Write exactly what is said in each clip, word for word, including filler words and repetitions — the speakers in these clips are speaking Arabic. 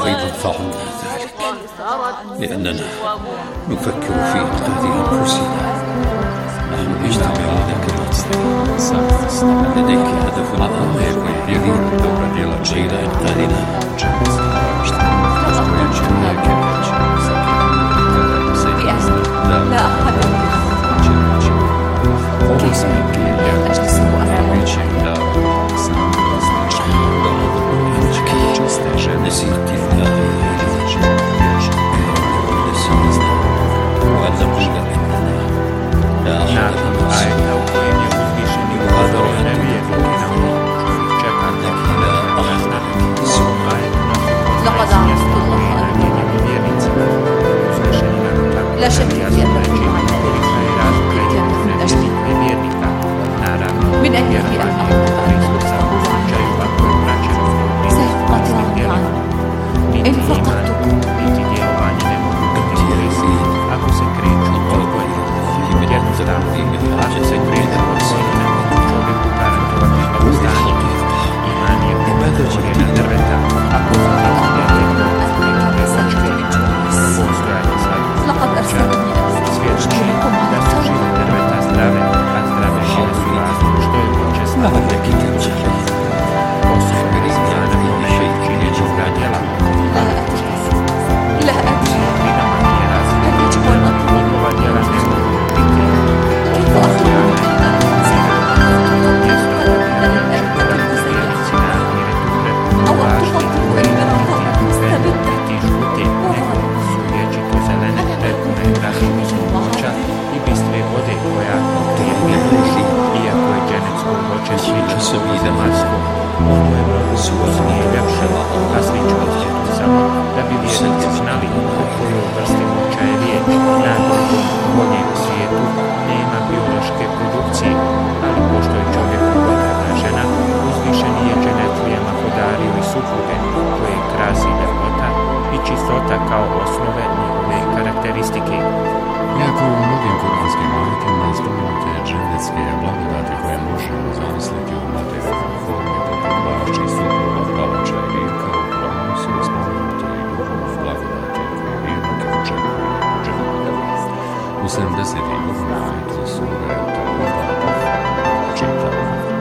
أيضا فعلنا ذلك لأننا نفكر في إنقاذ أنفسنا. نحن مجتمعون كما لديك هدف آخر يريد غير إنقاذنا. لا أحد كيف يمكن أن أجلس أمامه؟ نسيت الله نسينا وأن نقول إننا لا أحد آية u kojem je uzvišeni ukazao na nevjernike na ono što ih čeka na لقد عرفت الله vjernicima. Uzvišeni nam tako لا شك في أنه čini kolika je razlika između nevjernika i vjernika. Naravno, من أجل أن vjerovanje u Hristusa u slučaju ako je vraćeno سيقطعني عنه إن فقدتكم. niti djelovanje ne mogu biti koristi ako se kreću odvojeno. Jednostavno, ako se kreću odvojeno, čovjeku garantovati blagostanje. Iman je korijena drveta, ako se nekde nekočke, postojanje sadržaja. Svjedoči da su žive drveta zdrave, a zdrave žive su razlog što je počesto neki tječe. Osoba je znana kome je činjeći da djela. لا أدري Vinama nije razlog. هل يجب أن أطلب Njihova djela ne mogu biti كيف أخبر أو أن تفضل إلى مقام مستبدة Sviđa se mi da Masko, ono je mnogo suoznije i ljepše, a sliču odjetu samo da bi vjernici znali o kojoj vrsti moća je riječ. Nakon boljem svijetu nema biološke produkcije, ali pošto je čovjeku potrebna žena, uzvišeni je dženetlijama podario i supruge koje krasi ljepota i čistota kao osnove njihove karakteristike. Iako u mnogim kuranskim ajetima spomenute dženetske blagodati koje možemo zamisliti u materijalnoj formi poput braće i supruga, palača i rijeka, u Kuranu su spomenute i duhovne blagodati koje vjernike očekuju u džennetu. U sedamdeset drugom ajetu sure Tauba čitamo: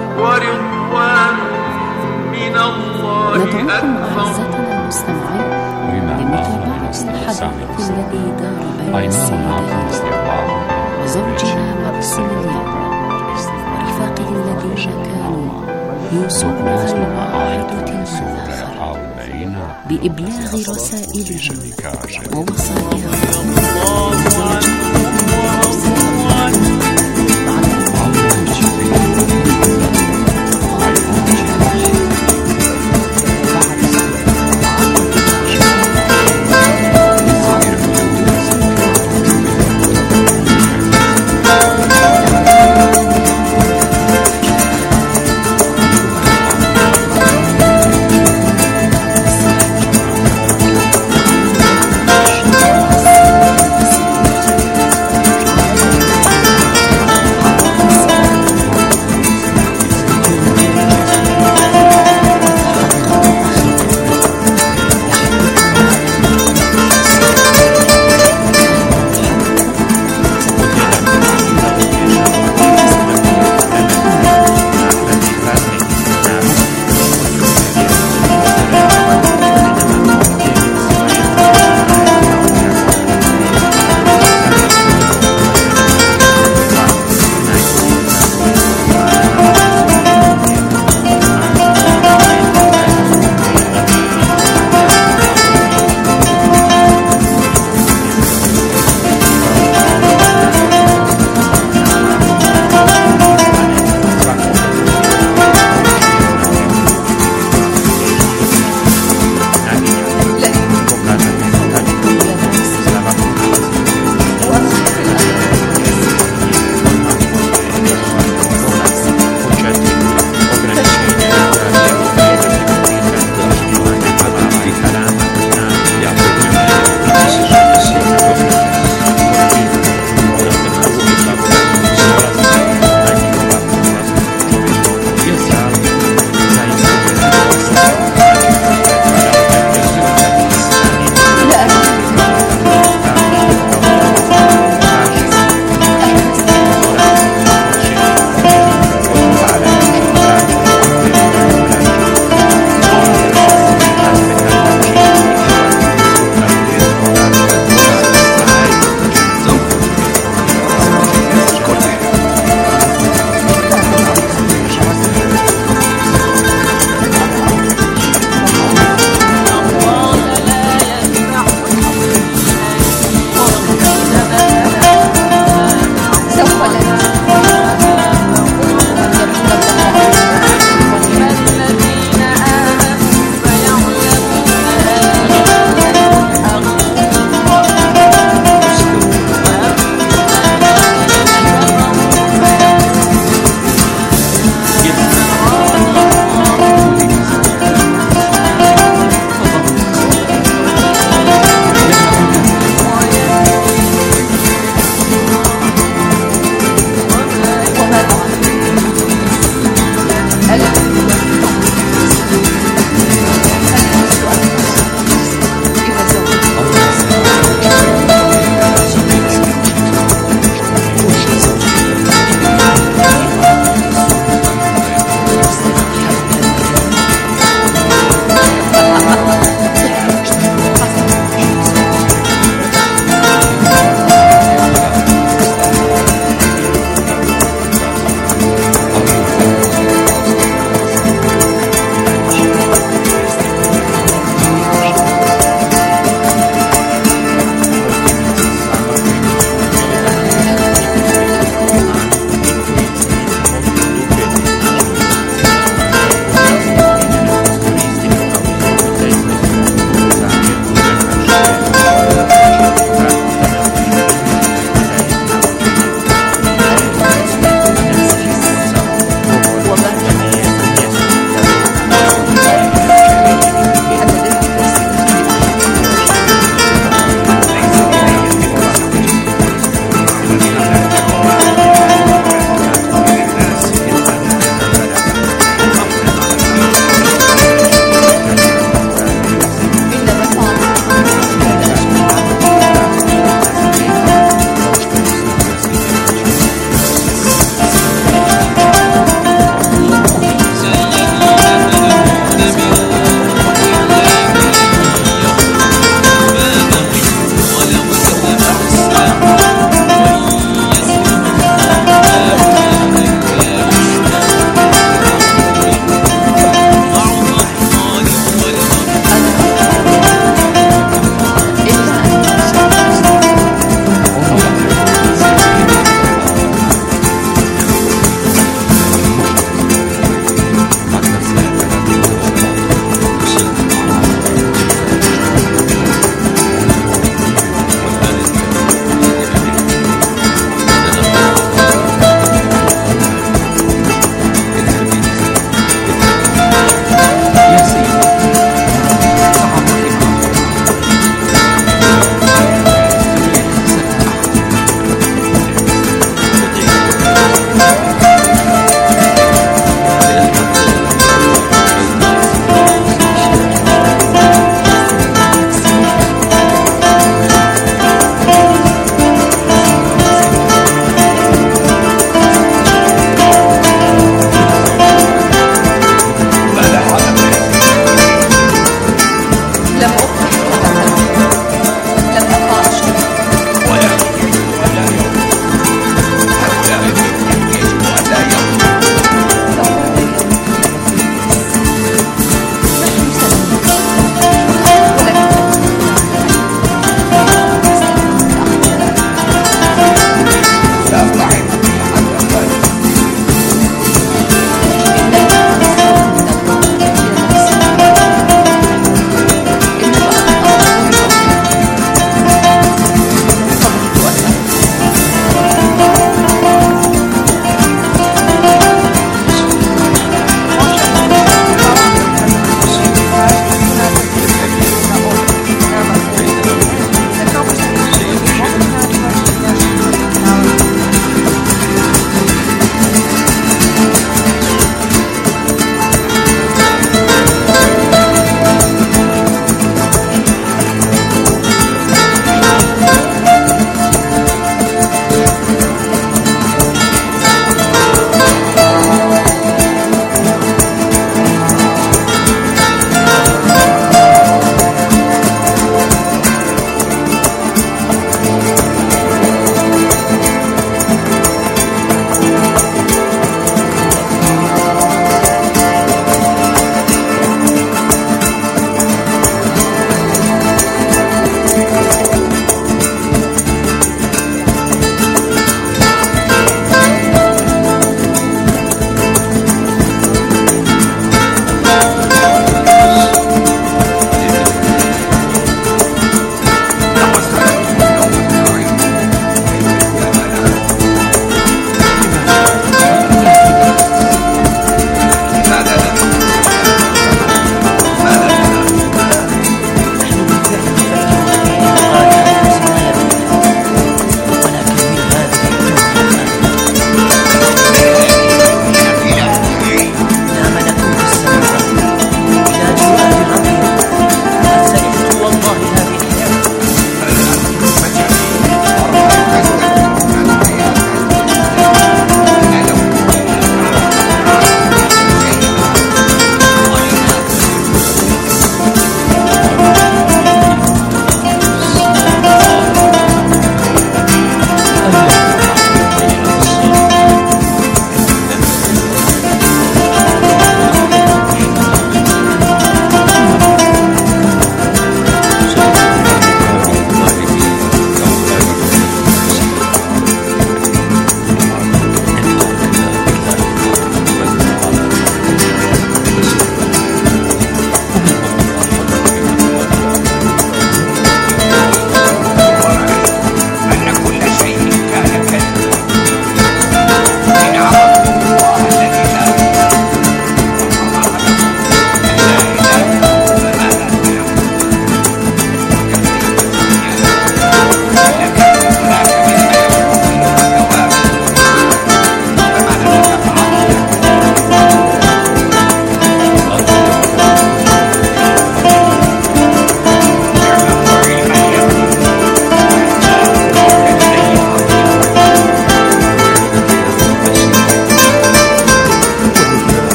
ندعوكم أعزتنا المستمعين لمتابعة الحديث الذي دار بين السيدات وزوجنا مرسل اليوم ورفاقه الذين كانوا يوصلون المواعظة المذاخرة بإبلاغ رسائلهم ووصاياهم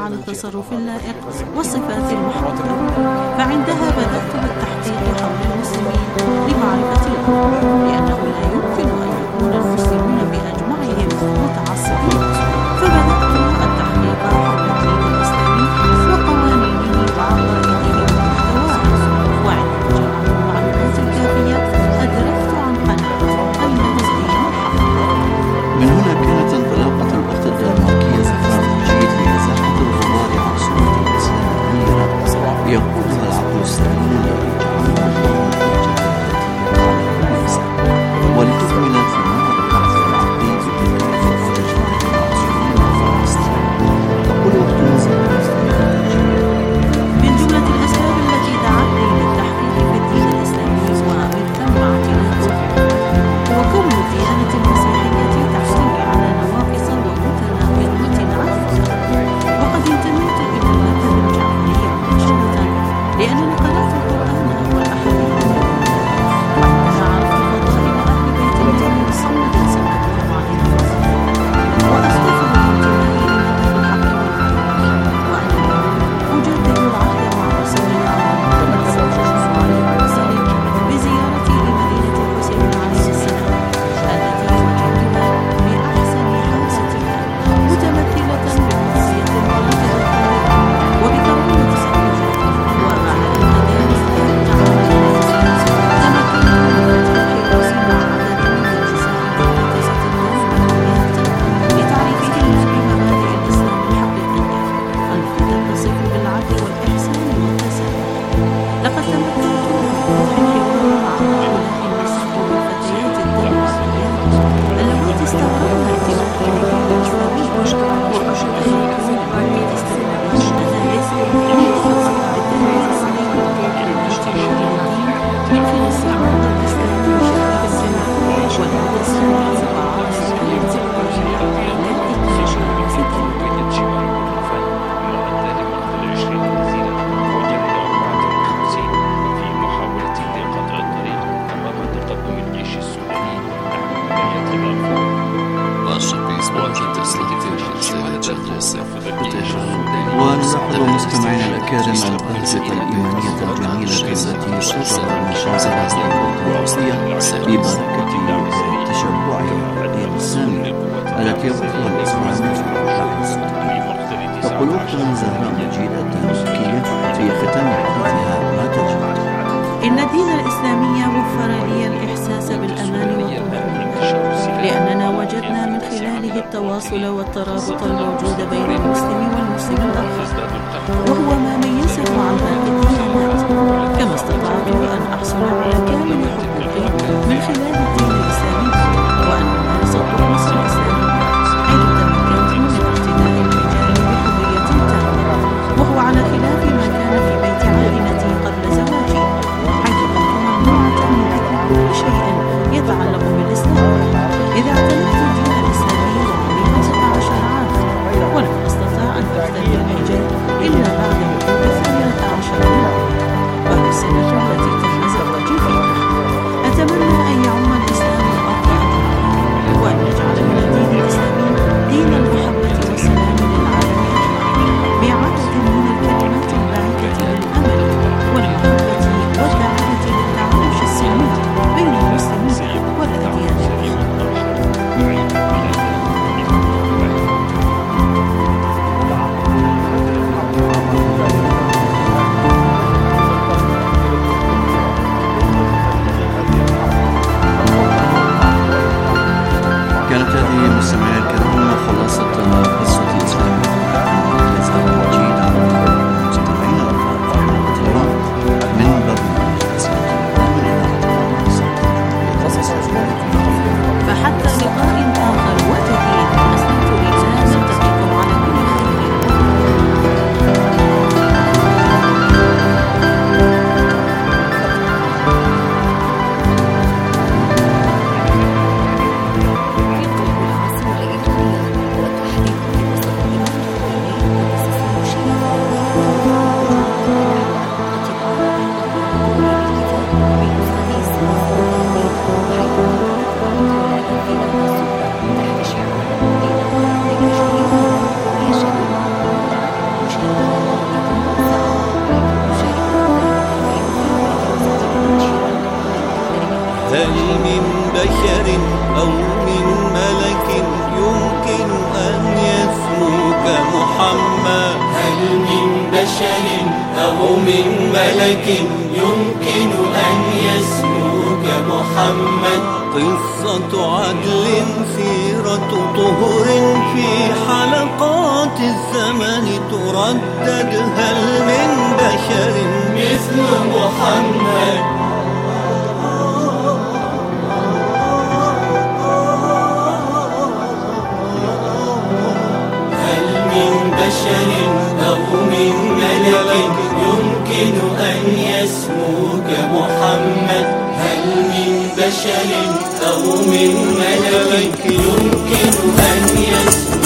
على التصرف اللائق والصفات المحددة. فعندها بدأت بالتحقيق حول المسلمين لمعرفة الأمر، لأنه لا يمكن أن يكون المسلمون بأجمعهم متعصبين. فبدأت التحقيق حول الدين الإسلامي وقوانينه وعقائده ومحتواه، وعندما جمعت المعلومات الكافية أدركت عن قناعة أنه الدين الحق. من هنا كانت انطلاقة الأخت الدنماركية صفاء مجيد لإزاحة الغبار عن صورة الإسلام المنيرة يقودها العقل السليم الذي جعله ولتكمل ثمار البحث العقلي بتلك الفرصة وتجمع المعصومين والإسلام. تقول أختنا من جملة الأسباب التي دعتني للتحقيق في الدين الإسلامي ومهتم اعتناقه هو كون الديانة المسيحية تحتوي على نواقص ومتناقضات عديدة. وقد انتميت إلى المذهب الجعفري مباشرة لأنني قرأت القرآن والأحاديث وعندما عرفت فضائل أهل بيت النبي محمد صلى الله عليه وسلم وأفتخر بانتمائي لمذهب الحق والعدل، وأنني أجدد العهد مع رسول الله محمد صلى الله عليه وسلم بزيارتي لمدينة الحسين عليه السلام التي وجدتها بأحسن حالاتها متمثلة بمنزية المناطق الطاهرة وبكرامة صاحبها. ومع الأذان الثاني عام الناس تمكنت من فتح حراس مع عدد من النساء المعتزة الدائمات لتعريفهن بمبادئ الإسلام الحقيقية التي تتصف بالعدل والإحسان والتسامح. لقد تمكنت من فتح الحوار مع هؤلاء النساء والفتيات الدنماركيات اللواتي استغرقن اهتمامي بالدين الإسلامي وأشاركون المادة الإسلامية المدارس المتخصصة بالتربية الإسلامية والاجتماع الدين من خلال العمل الإسلامي بشكل جماعي والمتسامح وعرض الآيات القرآنية للإكرام في الدين. ونلاحظ مستمعينا الأكارم الأنشطة الإيمانية الجميلة التي صدر المشاعر الأرثوذكسية ببركة تشبع الدين الإسلامي التي يبقى الإسلام تقول أختنا زهراء مجيد الدنماركية في ختام حديثها ما تجد. إن الدين الإسلامي وفر لي الإحساس بالأمان والطمأنينة، لأننا وجدنا من خلاله التواصل والترابط الموجود بين المسلم والمسلم الآخر، وهو ما ميزه عن باقي الديانات. كما استطعت أن أحصل على كامل حقوقي من خلال الدين الإسلامي وأن أمارس الطقوس الإسلامية، حيث تمكنت من اقتداء الرجال بحرية تامة، وهو على خلاف ما كان في بيت عائلتي قبل زواجي، حيث كنت ممنوعة من ذكر كل شيء يتعلق بالإسلام. إذا اعتنقت الدين الإسلامي وعمري خمسة عشر عاما، ولم أستطع أن أختبر الحجاب إلا بعد مرور ثمانية عشر عاما، وهي السنة التي تم زواجي فيها. أتمنى أن يعم الإسلام الأرض أجمعين، وأن يجعل من الدين الإسلامي دين المحبة والسلام للعالم أجمعين، بإعادة من الكلمات البعيدة للأمل والمحبة والدعوة للتعايش السلمي بين المسلمين والأديان الأخرى. من بشر أو من ملك يمكن أن يسموك محمد؟ هل من بشر أو من ملك يمكن أن يسموك محمد؟ قصة عدل سيرة طهر في حلقات الزمن تردد. هل من بشر مثل محمد؟ هل من بشر أو من ملك يمكن أن يسموك محمد؟ هل من بشر أو من ملك يمكن أن يسموك